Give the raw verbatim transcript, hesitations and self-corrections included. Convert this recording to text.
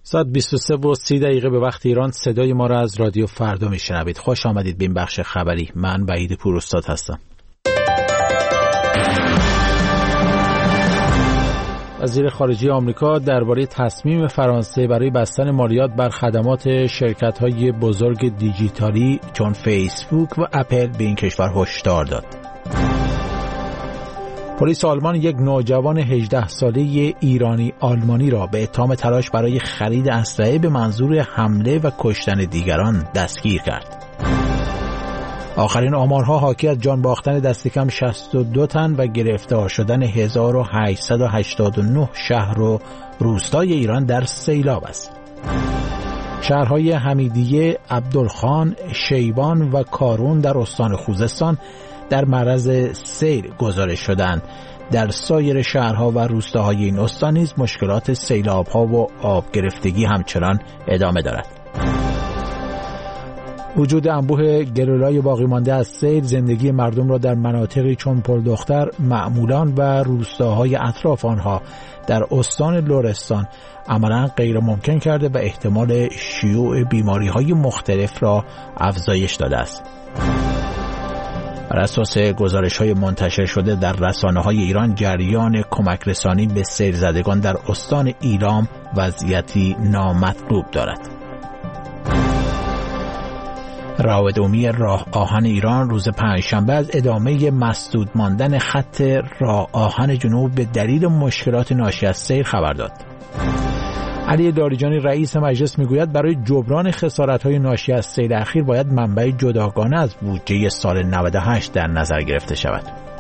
ساعت بیست و سه و سی دقیقه به وقت ایران. صدای ما را از رادیو فردا میشنوید. خوش آمدید به این بخش خبری. من وحید پوراستاد هستم. وزیر خارجه آمریکا درباره تصمیم فرانسه برای بستن مالیات بر خدمات شرکت‌های بزرگ دیجیتالی چون فیسبوک و اپل به این کشور هشدار داد. پلیس آلمان یک نوجوان هجده ساله ایرانی آلمانی را به اتهام تلاش برای خرید اسلحه به منظور حمله و کشتن دیگران دستگیر کرد. آخرین آمارها حاکی از جان باختن دست کم شصت و دو تن و گرفتار شدن هزار و هشتصد و هشتاد و نه شهر و روستای ایران در سیلاب است. شهرهای حمیدیه، عبدالخان، شیبان و کارون در استان خوزستان در معرض سیل گزارش شدند. در سایر شهرها و روستاهای این استان نیز مشکلات سیلاب‌ها و آب گرفتگی همچنان ادامه دارد. وجود انبوه گلولای باقی مانده از سیل زندگی مردم را در مناطقی چون پلدختر، معمولان و روستاهای اطراف آنها در استان لرستان عملاً غیر ممکن کرده و احتمال شیوع بیماری‌های مختلف را افزایش داده است. بر اساس گزارش‌های منتشر شده در رسانه‌های ایران، جریان کمک رسانی به سیل زدگان در استان ایلام وضعیتی نامطلوب دارد. روابط عمومی راه آهن ایران روز پنجشنبه از ادامه مسدود ماندن خط راه آهن جنوب به دلیل مشکلات ناشی از سیل خبر داد. علی لاریجانی رئیس مجلس میگوید برای جبران خسارت‌های ناشی از سیل اخیر باید منبع جداگانه از بودجه سال نود و هشت در نظر گرفته شود.